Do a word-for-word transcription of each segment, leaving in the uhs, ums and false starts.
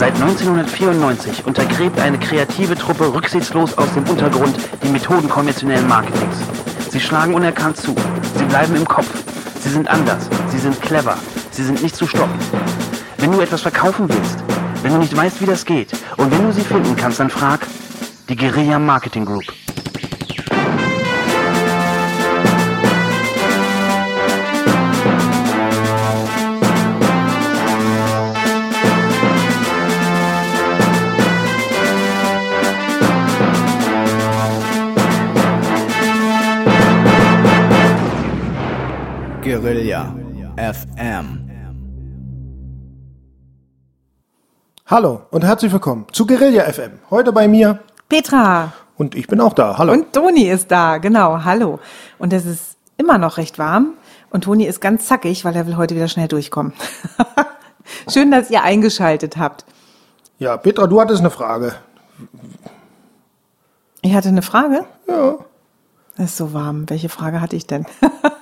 Seit neunzehnhundertvierundneunzig untergräbt eine kreative Truppe rücksichtslos aus dem Untergrund die Methoden konventionellen Marketings. Sie schlagen unerkannt zu. Sie bleiben im Kopf. Sie sind anders. Sie sind clever. Sie sind nicht zu stoppen. Wenn du etwas verkaufen willst, wenn du nicht weißt, wie das geht und wenn du sie finden kannst, dann frag die Guerilla Marketing Group. Guerilla F M. Hallo und herzlich willkommen zu Guerilla F M. Heute bei mir Petra. Und ich bin auch da. Hallo. Und Toni ist da, genau. Hallo. Und es ist immer noch recht warm. Und Toni ist ganz zackig, weil er will heute wieder schnell durchkommen. Schön, dass ihr eingeschaltet habt. Ja, Petra, du hattest eine Frage. Ich hatte eine Frage? Ja. Es ist so warm. Welche Frage hatte ich denn?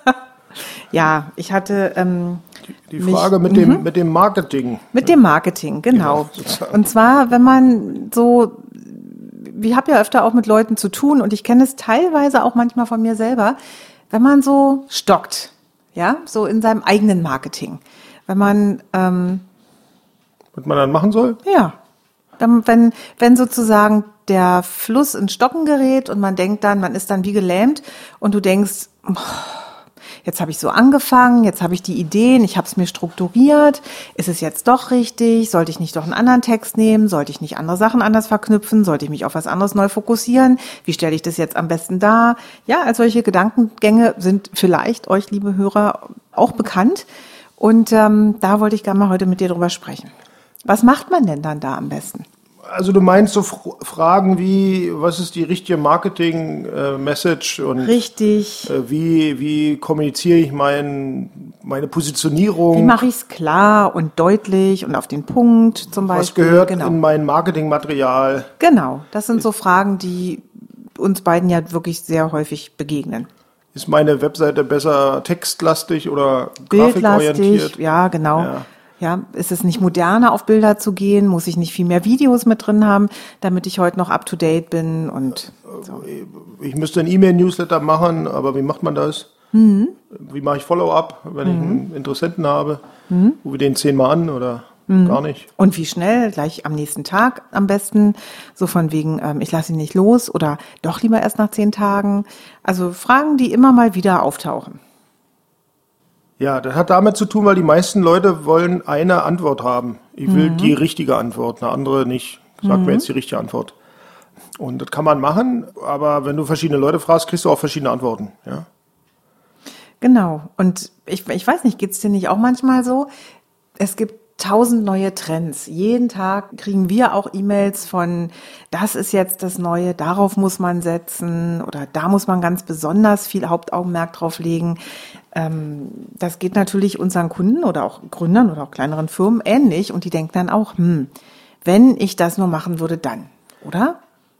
Ja, ich hatte ähm, die, die Frage mich, mit dem m- mit dem Marketing. Mit dem Marketing, genau. Ja, und zwar, wenn man so, ich habe ja öfter auch mit Leuten zu tun und ich kenne es teilweise auch manchmal von mir selber, wenn man so stockt, ja, so in seinem eigenen Marketing, wenn man ähm, was man dann machen soll? Ja, wenn wenn wenn sozusagen der Fluss in Stocken gerät und man denkt dann, man ist dann wie gelähmt und du denkst, oh, jetzt habe ich so angefangen, jetzt habe ich die Ideen, ich habe es mir strukturiert. Ist es jetzt doch richtig? Sollte ich nicht doch einen anderen Text nehmen? Sollte ich nicht andere Sachen anders verknüpfen? Sollte ich mich auf was anderes neu fokussieren? Wie stelle ich das jetzt am besten dar? Ja, als solche Gedankengänge sind vielleicht euch, liebe Hörer, auch bekannt. Und ähm, da wollte ich gerne mal heute mit dir drüber sprechen. Was macht man denn dann da am besten? Also du meinst so F- Fragen wie, was ist die richtige Marketing-Message äh, und Richtig. Äh, wie, wie kommuniziere ich mein, meine Positionierung? Wie mache ich es klar und deutlich und auf den Punkt zum Beispiel? Was gehört genau. in mein Marketingmaterial? Genau, das sind so Fragen, die uns beiden ja wirklich sehr häufig begegnen. Ist meine Webseite besser textlastig oder Bildlastig, grafikorientiert? ja, genau. Ja. Ja, ist es nicht moderner, auf Bilder zu gehen? Muss ich nicht viel mehr Videos mit drin haben, damit ich heute noch up to date bin? Und so. Ich müsste ein E-Mail-Newsletter machen, aber wie macht man das? Mhm. Wie mache ich Follow-up, wenn mhm. ich einen Interessenten habe? Mhm. Rufe ich den zehnmal an oder mhm. gar nicht? Und wie schnell? Gleich am nächsten Tag am besten. So von wegen, ähm, ich lasse ihn nicht los oder doch lieber erst nach zehn Tagen. Also Fragen, die immer mal wieder auftauchen. Ja, das hat damit zu tun, weil die meisten Leute wollen eine Antwort haben. Ich will mhm. die richtige Antwort, eine andere nicht. Sag mhm. mir jetzt die richtige Antwort. Und das kann man machen, aber wenn du verschiedene Leute fragst, kriegst du auch verschiedene Antworten. Ja. Genau. Und ich, ich weiß nicht, geht's dir nicht auch manchmal so? Es gibt tausend neue Trends. Jeden Tag kriegen wir auch E-Mails von, das ist jetzt das Neue, darauf muss man setzen oder da muss man ganz besonders viel Hauptaugenmerk drauf legen. Ähm, das geht natürlich unseren Kunden oder auch Gründern oder auch kleineren Firmen ähnlich und die denken dann auch, hm, wenn ich das nur machen würde, dann, oder?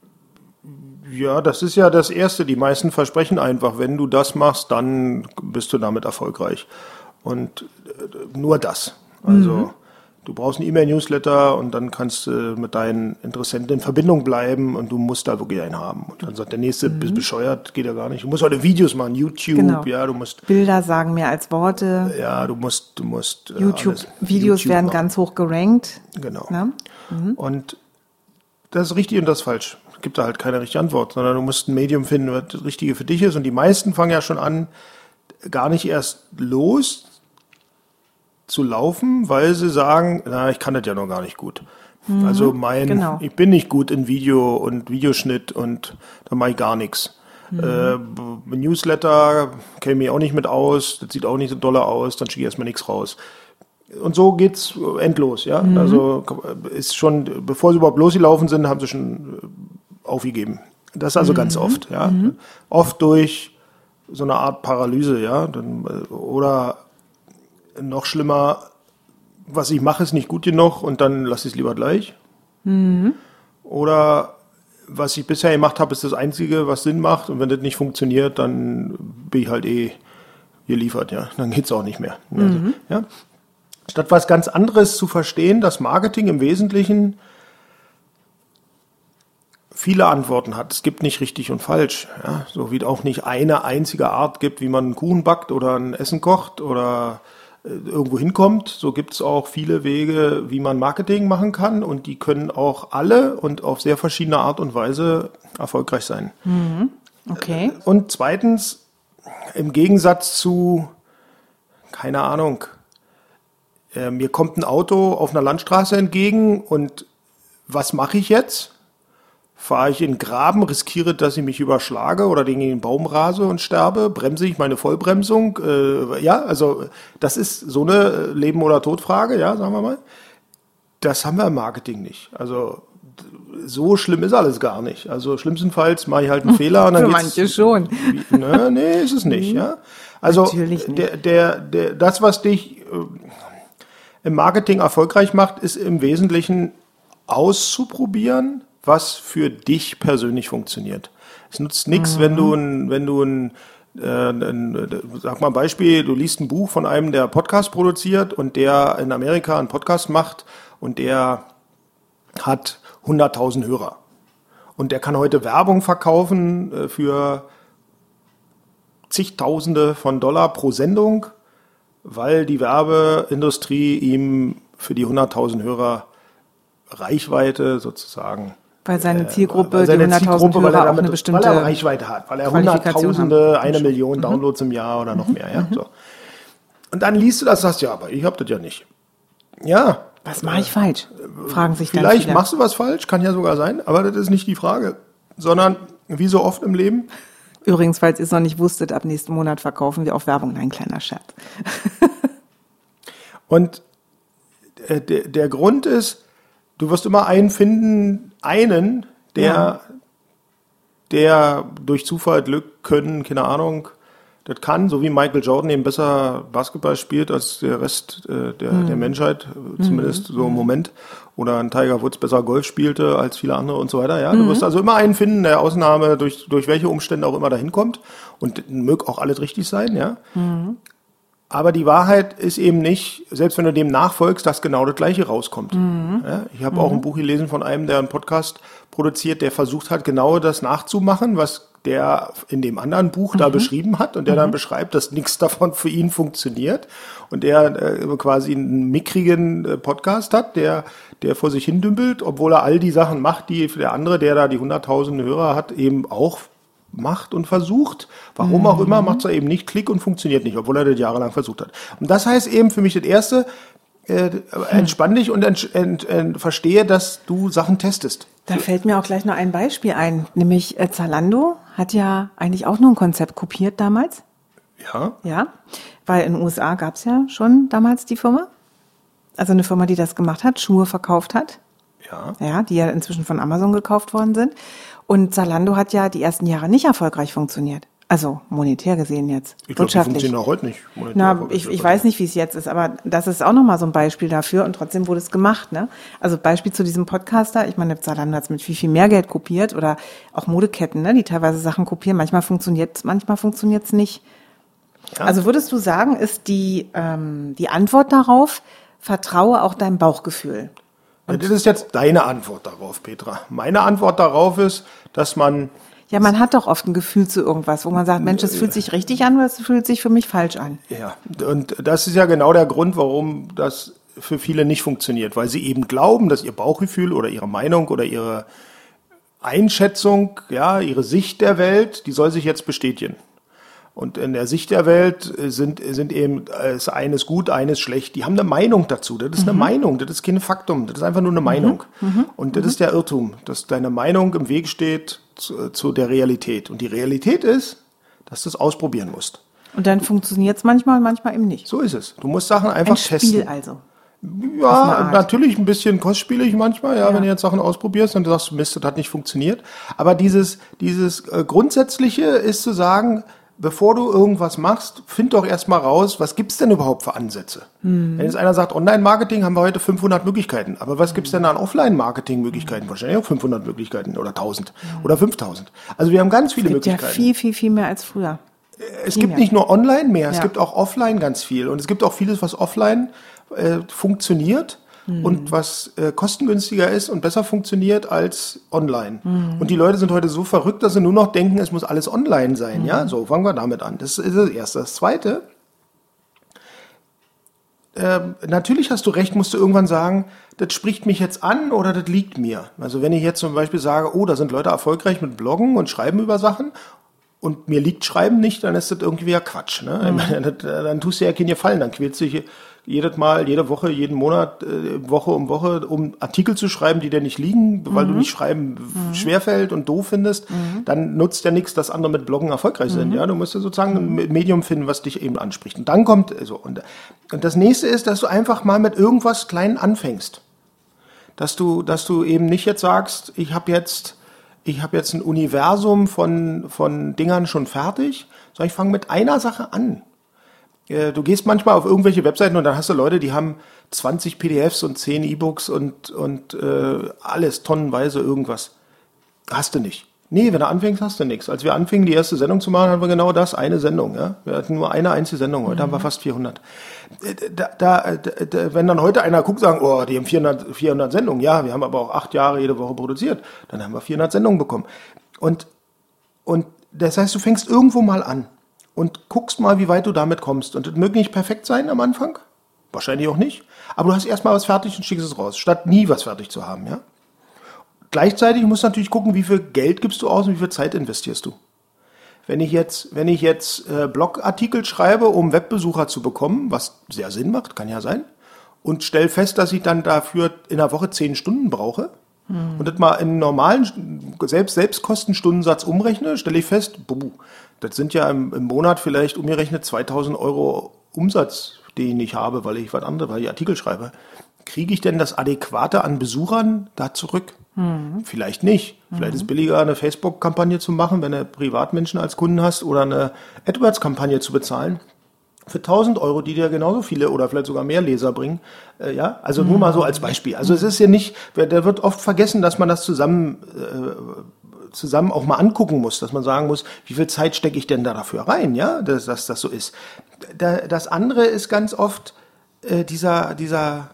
Ja, das ist ja das Erste. Die meisten versprechen einfach, wenn du das machst, dann bist du damit erfolgreich. Und nur das. Also mhm. du brauchst einen E-Mail-Newsletter und dann kannst du mit deinen Interessenten in Verbindung bleiben und du musst da wirklich einen haben. Und dann sagt der Nächste, mhm. bist bescheuert, geht ja gar nicht. Du musst heute Videos machen, YouTube, genau. ja, du musst... Bilder sagen mehr als Worte. Ja, du musst... du musst YouTube-Videos YouTube werden machen. Ganz hoch gerankt. Genau. Mhm. Und das ist richtig und das ist falsch. Es gibt da halt keine richtige Antwort, sondern du musst ein Medium finden, was das Richtige für dich ist. Und die meisten fangen ja schon an, gar nicht erst los zu laufen, weil sie sagen, na, ich kann das ja noch gar nicht gut. Mhm, also mein, genau. ich bin nicht gut in Video und Videoschnitt und da mache ich gar nichts. Mhm. Äh, Newsletter käme mir auch nicht mit aus, das sieht auch nicht so doll aus, dann schicke ich erstmal nichts raus. Und so geht's endlos, ja. Mhm. Also ist schon, bevor sie überhaupt losgelaufen sind, haben sie schon aufgegeben. Das ist also mhm. ganz oft, ja. Mhm. Oft durch so eine Art Paralyse, ja. Dann, oder noch schlimmer, was ich mache, ist nicht gut genug und dann lasse ich es lieber gleich. Mhm. Oder was ich bisher gemacht habe, ist das Einzige, was Sinn macht und wenn das nicht funktioniert, dann bin ich halt eh geliefert, ja. Dann geht's auch nicht mehr. Mhm. Also, ja. statt was ganz anderes zu verstehen, dass Marketing im Wesentlichen viele Antworten hat. Es gibt nicht richtig und falsch, ja? So wie es auch nicht eine einzige Art gibt, wie man einen Kuchen backt oder ein Essen kocht oder äh, irgendwo hinkommt. So gibt es auch viele Wege, wie man Marketing machen kann und die können auch alle und auf sehr verschiedene Art und Weise erfolgreich sein. Mhm. Okay. Und zweitens, im Gegensatz zu, keine Ahnung, äh, mir kommt ein Auto auf einer Landstraße entgegen und was mache ich jetzt? Fahre ich in den Graben, riskiere, dass ich mich überschlage oder gegen den Baum rase und sterbe? Bremse ich meine Vollbremsung? Äh, ja, also das ist so eine Leben- oder Todfrage, ja, sagen wir mal. Das haben wir im Marketing nicht. Also so schlimm ist alles gar nicht. Also schlimmstenfalls mache ich halt einen Fehler und dann Für geht's, manche schon. Wie, ne, nee, ist es nicht, ja. Also Natürlich nicht. Der, der, der, das, was dich äh, im Marketing erfolgreich macht, ist im Wesentlichen auszuprobieren, was für dich persönlich funktioniert. Es nutzt nichts, mhm. wenn du ein, wenn du ein, äh, ein, sag mal ein Beispiel, du liest ein Buch von einem, der Podcast produziert und der in Amerika einen Podcast macht und der hat hunderttausend Hörer. Und der kann heute Werbung verkaufen äh, für zigtausende von Dollar pro Sendung, weil die Werbeindustrie ihm für die hunderttausend Hörer Reichweite sozusagen, weil seine Zielgruppe, weil seine die hunderttausend Zielgruppe, weil Hörer er auch damit, eine bestimmte weil er Reichweite hat, weil er Qualifikation Hunderttausende, haben. eine Million Downloads im Jahr oder noch mehr. Ja, so. Und dann liest du das und sagst, ja, aber ich hab das ja nicht. Ja. Was mache ich falsch? Fragen sich dann Vielleicht viele. machst du was falsch, kann ja sogar sein, aber das ist nicht die Frage, sondern wie so oft im Leben. Übrigens, falls ihr es noch nicht wusstet, ab nächsten Monat verkaufen wir auch Werbung. Ein kleiner Scherz. Und äh, der, der Grund ist, du wirst immer einen finden, einen, der, ja. der durch Zufall, Glück, Können, keine Ahnung, das kann, so wie Michael Jordan eben besser Basketball spielt als der Rest äh, der, mhm. der Menschheit, zumindest mhm. so im Moment. Oder ein Tiger Woods besser Golf spielte als viele andere und so weiter. Ja, du mhm. wirst also immer einen finden, der Ausnahme durch, durch welche Umstände auch immer dahin kommt. Und möge auch alles richtig sein, ja. Mhm. Aber die Wahrheit ist eben nicht, selbst wenn du dem nachfolgst, dass genau das Gleiche rauskommt. Mhm. Ja, ich habe mhm. auch ein Buch gelesen von einem, der einen Podcast produziert, der versucht hat, genau das nachzumachen, was der in dem anderen Buch mhm. da beschrieben hat und der mhm. dann beschreibt, dass nichts davon für ihn funktioniert und der äh, quasi einen mickrigen äh, Podcast hat, der der vor sich hin dümpelt, obwohl er all die Sachen macht, die für der andere, der da die hunderttausend Hörer hat, eben auch macht und versucht. Warum mhm. auch immer, macht es eben nicht, Klick und funktioniert nicht, obwohl er das jahrelang versucht hat. Und das heißt eben für mich das Erste, äh, entspann dich und ent, ent, ent, verstehe, dass du Sachen testest. Da fällt mir auch gleich noch ein Beispiel ein, nämlich äh, Zalando hat ja eigentlich auch nur ein Konzept kopiert damals. Ja. Ja, weil in den U S A gab es ja schon damals die Firma. Also eine Firma, die das gemacht hat, Schuhe verkauft hat. Ja. Ja, die ja inzwischen von Amazon gekauft worden sind. Und Zalando hat ja die ersten Jahre nicht erfolgreich funktioniert. Also monetär gesehen jetzt. Ich glaube, die funktionieren auch heute nicht. Na, ich, ich weiß nicht, wie es jetzt ist, aber das ist auch nochmal so ein Beispiel dafür und trotzdem wurde es gemacht. Ne? Also Beispiel zu diesem Podcaster, ich meine, Zalando hat es mit viel, viel mehr Geld kopiert oder auch Modeketten, ne, die teilweise Sachen kopieren. Manchmal funktioniert es, manchmal funktioniert es nicht. Ja. Also würdest du sagen, ist die, ähm, die Antwort darauf, vertraue auch deinem Bauchgefühl? Ja, das ist jetzt deine Antwort darauf, Petra. Meine Antwort darauf ist, dass man... Ja, man hat doch oft ein Gefühl zu irgendwas, wo man sagt, Mensch, das fühlt sich richtig an oder das fühlt sich für mich falsch an. Ja, und das ist ja genau der Grund, warum das für viele nicht funktioniert, weil sie eben glauben, dass ihr Bauchgefühl oder ihre Meinung oder ihre Einschätzung, ja, ihre Sicht der Welt, die soll sich jetzt bestätigen. Und in der Sicht der Welt sind, sind eben ist eines gut, eines schlecht. Die haben eine Meinung dazu. Das ist mhm. eine Meinung, das ist kein Faktum, das ist einfach nur eine Meinung. Mhm. Und das mhm. ist der Irrtum, dass deine Meinung im Weg steht zu, zu der Realität. Und die Realität ist, dass du es ausprobieren musst. Und dann funktioniert es manchmal und manchmal eben nicht. So ist es. Du musst Sachen einfach ein testen. Spiel also. Ja, natürlich ein bisschen kostspielig manchmal, ja, ja, wenn du jetzt Sachen ausprobierst und du sagst, Mist, das hat nicht funktioniert. Aber dieses, dieses äh, Grundsätzliche ist zu sagen, bevor du irgendwas machst, find doch erstmal raus, was gibt's denn überhaupt für Ansätze? Hm. Wenn jetzt einer sagt, Online-Marketing haben wir heute fünfhundert Möglichkeiten, aber was gibt's denn an Offline-Marketing-Möglichkeiten? Wahrscheinlich auch fünfhundert Möglichkeiten oder tausend hm. oder fünftausend. Also wir haben ganz viele es gibt Möglichkeiten. Ja viel, viel, viel mehr als früher. Es gibt nicht nur online mehr, es ja. gibt auch offline ganz viel und es gibt auch vieles, was offline äh, funktioniert mhm. und was äh, kostengünstiger ist und besser funktioniert als online. Mhm. Und die Leute sind heute so verrückt, dass sie nur noch denken, es muss alles online sein. Mhm. Ja, so fangen wir damit an. Das ist das Erste. Das Zweite, äh, natürlich hast du recht, musst du irgendwann sagen, das spricht mich jetzt an oder das liegt mir. Also wenn ich jetzt zum Beispiel sage, oh, da sind Leute erfolgreich mit Bloggen und schreiben über Sachen und mir liegt Schreiben nicht, dann ist das irgendwie ja Quatsch. Ne? Mhm. Ich meine, das, dann tust du ja keinen Gefallen, dann quälst du dich jedes Mal, jede Woche, jeden Monat, äh, Woche um Woche, um Artikel zu schreiben, die dir nicht liegen, weil mhm. du nicht schreiben mhm. schwerfällt und doof findest, mhm. dann nutzt ja nichts, dass andere mit Bloggen erfolgreich mhm. sind. Ja, du musst ja sozusagen ein Medium finden, was dich eben anspricht. Und dann kommt so und, und das nächste ist, dass du einfach mal mit irgendwas Kleinen anfängst, dass du, dass du eben nicht jetzt sagst, ich habe jetzt, ich habe jetzt ein Universum von von Dingern schon fertig, sondern ich fange mit einer Sache an. Du gehst manchmal auf irgendwelche Webseiten und dann hast du Leute, die haben zwanzig P D Fs und zehn E-Books und, und äh, alles, tonnenweise irgendwas. Hast du nicht. Nee, wenn du anfängst, hast du nichts. Als wir anfingen, die erste Sendung zu machen, hatten wir genau das, eine Sendung. Ja? Wir hatten nur eine einzige Sendung, heute mhm. haben wir fast vierhundert. Da, da, da, wenn dann heute einer guckt, sagen, oh, die haben vierhundert, vierhundert Sendungen. Ja, wir haben aber auch acht Jahre jede Woche produziert. Dann haben wir vierhundert Sendungen bekommen. Und, und das heißt, du fängst irgendwo mal an. Und guckst mal, wie weit du damit kommst. Und das möge nicht perfekt sein am Anfang, wahrscheinlich auch nicht, aber du hast erstmal was fertig und schickst es raus, statt nie was fertig zu haben. Ja? Gleichzeitig musst du natürlich gucken, wie viel Geld gibst du aus und wie viel Zeit investierst du. Wenn ich jetzt, wenn ich jetzt äh, Blogartikel schreibe, um Webbesucher zu bekommen, was sehr Sinn macht, kann ja sein, und stell fest, dass ich dann dafür in der Woche zehn Stunden brauche, hm. und das mal in einen normalen Selbst Selbstkostenstundensatz umrechne, stelle ich fest, buh, das sind ja im, im Monat vielleicht umgerechnet zweitausend Euro Umsatz, den ich habe, weil ich was anderes, weil ich Artikel schreibe. Kriege ich denn das Adäquate an Besuchern da zurück? Mhm. Vielleicht nicht. Vielleicht mhm. ist es billiger, eine Facebook-Kampagne zu machen, wenn du Privatmenschen als Kunden hast, oder eine AdWords-Kampagne zu bezahlen. Für tausend Euro, die dir genauso viele oder vielleicht sogar mehr Leser bringen. Äh, ja, also mhm. nur mal so als Beispiel. Also es ist ja nicht, da wird oft vergessen, dass man das zusammen äh, zusammen auch mal angucken muss, dass man sagen muss, wie viel Zeit stecke ich denn da dafür rein, ja, dass, dass das so ist. Da, das andere ist ganz oft äh, dieser, dieser,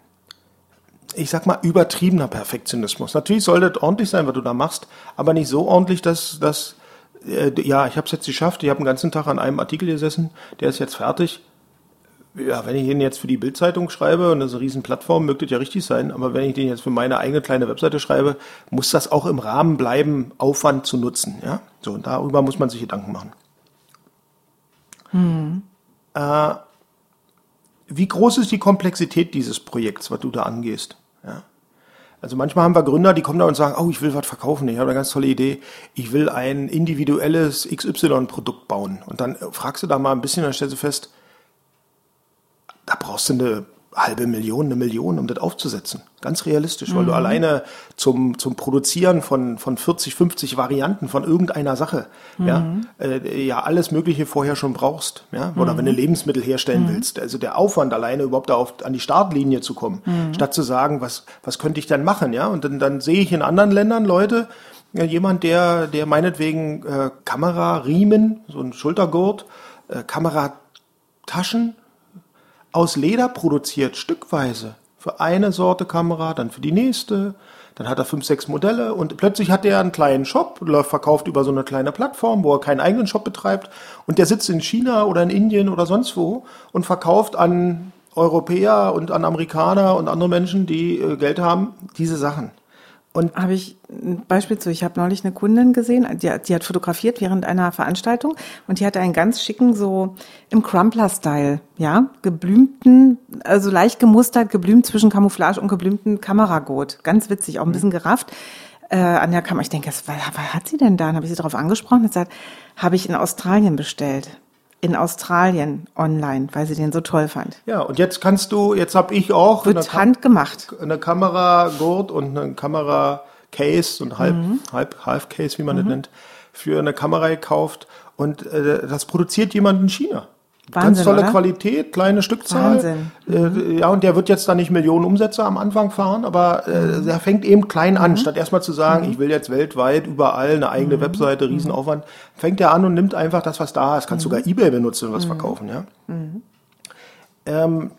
ich sag mal, übertriebener Perfektionismus. Natürlich soll das ordentlich sein, was du da machst, aber nicht so ordentlich, dass, dass äh, ja, ich habe es jetzt geschafft, ich habe den ganzen Tag an einem Artikel gesessen, der ist jetzt fertig. Ja, wenn ich den jetzt für die Bild-Zeitung schreibe, und das ist eine riesen Plattform, möge das ja richtig sein, aber wenn ich den jetzt für meine eigene kleine Webseite schreibe, muss das auch im Rahmen bleiben, Aufwand zu nutzen. Ja? So, und darüber muss man sich Gedanken machen. Hm. Äh, wie groß ist die Komplexität dieses Projekts, was du da angehst? Ja? Also manchmal haben wir Gründer, die kommen da und sagen, oh, ich will was verkaufen, ich habe eine ganz tolle Idee, ich will ein individuelles X Y-Produkt bauen. Und dann fragst du da mal ein bisschen, dann stellst du fest, da brauchst du eine halbe Million, eine Million, um das aufzusetzen. Ganz realistisch, mhm. weil du alleine zum, zum Produzieren von, von vierzig, fünfzig Varianten von irgendeiner Sache, mhm. ja, äh, ja, alles Mögliche vorher schon brauchst, ja, oder mhm. wenn du Lebensmittel herstellen mhm. willst. Also der Aufwand alleine überhaupt da auf, an die Startlinie zu kommen, mhm. statt zu sagen, was, was könnte ich dann machen, ja, und dann, dann sehe ich in anderen Ländern Leute, ja, jemand, der, der meinetwegen äh, Kamerariemen, so ein Schultergurt, äh, Kamerataschen, aus Leder produziert, stückweise. Für eine Sorte Kamera, dann für die nächste. Dann hat er fünf, sechs Modelle und plötzlich hat er einen kleinen Shop, läuft verkauft über so eine kleine Plattform, wo er keinen eigenen Shop betreibt. Und der sitzt in China oder in Indien oder sonst wo und verkauft an Europäer und an Amerikaner und andere Menschen, die äh, Geld haben, diese Sachen. Und habe ich ein Beispiel zu. Ich habe neulich eine Kundin gesehen, die, die hat fotografiert während einer Veranstaltung und die hatte einen ganz schicken, so im Crumpler-Style, ja, geblümten, also leicht gemustert, geblümt zwischen Camouflage und geblümten Kameragurt. Ganz witzig, auch ein bisschen gerafft. Äh, an der Kamera, ich denke, was, was hat sie denn da? Dann habe ich sie darauf angesprochen und gesagt, habe ich in Australien bestellt. In Australien online, weil sie den so toll fand. Ja, und jetzt kannst du, jetzt habe ich auch Wird eine handgemacht. Kam- eine Kameragurt und eine Kameracase und halb, mhm. halb, half Case, wie man mhm. das nennt, für eine Kamera gekauft und äh, das produziert jemand in China. Wahnsinn, ganz tolle oder? Qualität, kleine Stückzahl. Wahnsinn. Mhm. Äh, ja, und der wird jetzt da nicht Millionen Umsätze am Anfang fahren, aber äh, der fängt eben klein an. Mhm. Statt erstmal zu sagen, mhm. ich will jetzt weltweit überall eine eigene mhm. Webseite, Riesenaufwand, fängt er an und nimmt einfach das, was da ist. Kannst mhm. sogar eBay benutzen und was mhm. verkaufen. Ja. Mhm. Ähm,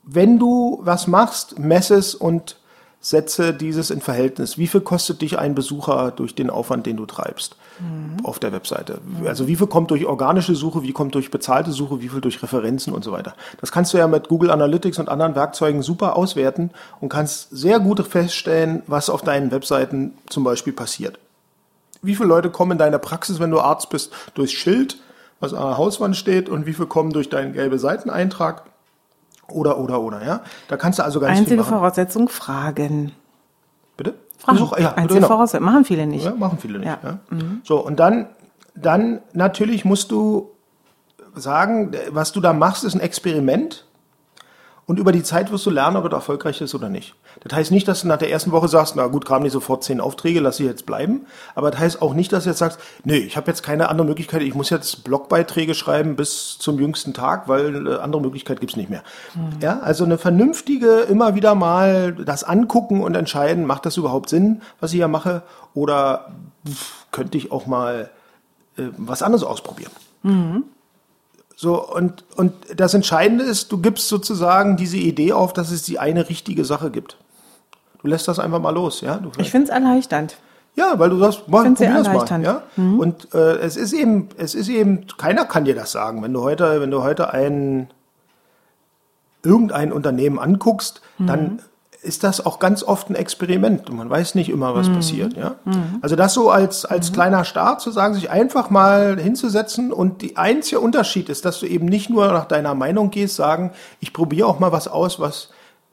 wenn du was machst, messe es und setze dieses in Verhältnis. Wie viel kostet dich ein Besucher durch den Aufwand, den du treibst mhm. auf der Webseite? Also wie viel kommt durch organische Suche, wie kommt durch bezahlte Suche, wie viel durch Referenzen und so weiter. Das kannst du ja mit Google Analytics und anderen Werkzeugen super auswerten und kannst sehr gut feststellen, was auf deinen Webseiten zum Beispiel passiert. Wie viele Leute kommen in deiner Praxis, wenn du Arzt bist, durchs Schild, was an der Hauswand steht, und wie viele kommen durch deinen gelben Seiteneintrag? Oder, oder, oder, ja. Da kannst du also ganz Einzige viel machen. Voraussetzung, Fragen. Bitte? Fragen. Besuch, ja, Einzige genau. Voraussetzung, machen viele nicht. Ja, machen viele nicht. Ja. Ja. Mhm. So, und dann, dann natürlich musst du sagen, was du da machst, ist ein Experiment. Und über die Zeit wirst du lernen, ob es erfolgreich ist oder nicht. Das heißt nicht, dass du nach der ersten Woche sagst, na gut, kamen nicht sofort zehn Aufträge, lass sie jetzt bleiben. Aber das heißt auch nicht, dass du jetzt sagst, nee, ich habe jetzt keine andere Möglichkeit, ich muss jetzt Blogbeiträge schreiben bis zum jüngsten Tag, weil eine andere Möglichkeit gibt's nicht mehr. Mhm. Ja, also eine vernünftige, immer wieder mal das angucken und entscheiden, macht das überhaupt Sinn, was ich hier mache? Oder pff, könnte ich auch mal äh, was anderes ausprobieren? Mhm. So, und, und das Entscheidende ist, du gibst sozusagen diese Idee auf, dass es die eine richtige Sache gibt. Du lässt das einfach mal los, ja? Du ich finde es erleichternd. Ja, weil du sagst, mach, probier das mal, ja? Mhm. Und äh, es ist eben, es ist eben, keiner kann dir das sagen. Wenn du heute, wenn du heute ein irgendein Unternehmen anguckst, mhm. dann ist das auch ganz oft ein Experiment und man weiß nicht immer, was mhm. passiert. Ja? Mhm. Also das so als, als mhm. kleiner Start zu sagen, sich einfach mal hinzusetzen, und die einzige Unterschied ist, dass du eben nicht nur nach deiner Meinung gehst, sagen, ich probiere auch mal was aus, was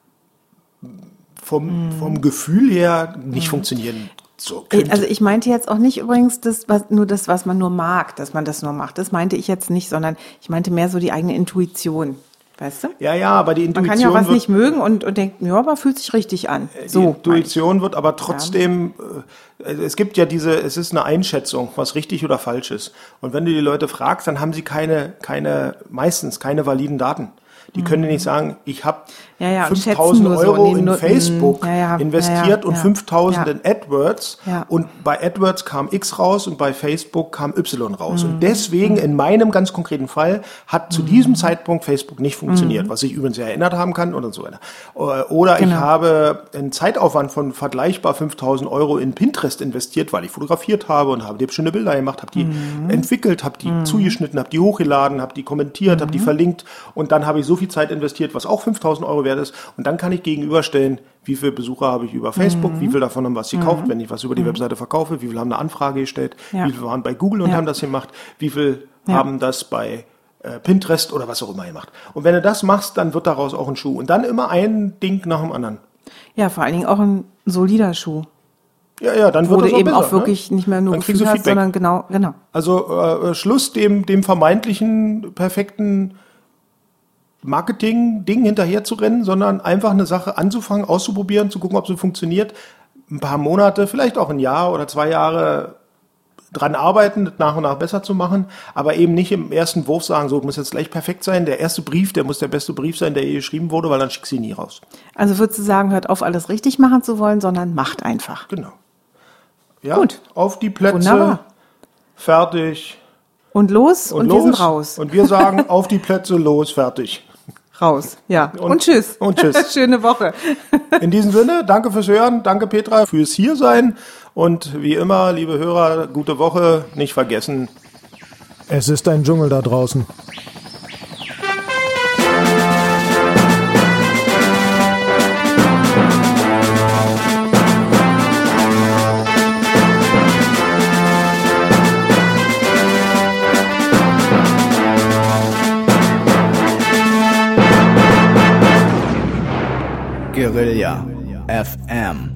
vom, mhm. vom Gefühl her nicht mhm. funktionieren so könnte. Also ich meinte jetzt auch nicht übrigens das, was, nur das, was man nur mag, dass man das nur macht. Das meinte ich jetzt nicht, sondern ich meinte mehr so die eigene Intuition. Weißt du? Ja, ja, aber die Intuition. Man kann ja was wird, nicht mögen und, und denkt, ja, aber fühlt sich richtig an. So, die Intuition wird aber trotzdem, ja. äh, es gibt ja diese, es ist eine Einschätzung, was richtig oder falsch ist. Und wenn du die Leute fragst, dann haben sie keine, keine, meistens keine validen Daten. Die mhm. können nicht sagen, ich habe ja, ja, fünftausend Euro so in, in Facebook ja, ja, investiert ja, ja, und ja, fünftausend ja. in AdWords ja. und bei AdWords kam X raus und bei Facebook kam Y raus. Mhm. Und deswegen in meinem ganz konkreten Fall hat mhm. zu diesem Zeitpunkt Facebook nicht funktioniert, mhm. was ich übrigens erinnert haben kann oder so weiter. Oder genau. ich habe einen Zeitaufwand von vergleichbar fünftausend Euro in Pinterest investiert, weil ich fotografiert habe und habe die schöne Bilder gemacht, habe die mhm. entwickelt, habe die mhm. zugeschnitten, habe die hochgeladen, habe die kommentiert, mhm. habe die verlinkt, und dann habe ich so viel Zeit investiert, was auch fünftausend Euro wert ist, und dann kann ich gegenüberstellen, wie viele Besucher habe ich über Facebook, mhm. wie viele davon haben was gekauft, mhm. wenn ich was über die mhm. Webseite verkaufe, wie viele haben eine Anfrage gestellt, ja. wie viele waren bei Google und ja. haben das gemacht, wie viele ja. haben das bei äh, Pinterest oder was auch immer gemacht. Und wenn du das machst, dann wird daraus auch ein Schuh. Und dann immer ein Ding nach dem anderen. Ja, vor allen Dingen auch ein solider Schuh. Ja, ja, dann wird Wurde das auch eben besser, auch wirklich ne? nicht mehr nur Gefühl hast, sondern genau, genau. Also äh, Schluss dem, dem vermeintlichen perfekten Marketing-Ding hinterher zu rennen, sondern einfach eine Sache anzufangen, auszuprobieren, zu gucken, ob sie funktioniert, ein paar Monate, vielleicht auch ein Jahr oder zwei Jahre dran arbeiten, das nach und nach besser zu machen, aber eben nicht im ersten Wurf sagen, so, muss jetzt gleich perfekt sein, der erste Brief, der muss der beste Brief sein, der je geschrieben wurde, weil dann schickst du ihn nie raus. Also würdest du sagen, hört auf, alles richtig machen zu wollen, sondern macht einfach. Genau. Ja, gut. Auf die Plätze, wunderbar. Fertig. Und los, und, und wir los. sind raus. Und wir sagen, auf die Plätze, los, fertig. Raus, ja. Und, und tschüss. Und tschüss. Schöne Woche. In diesem Sinne, danke fürs Hören, danke Petra fürs Hiersein, und wie immer, liebe Hörer, gute Woche, nicht vergessen. Es ist ein Dschungel da draußen. Guerilla F M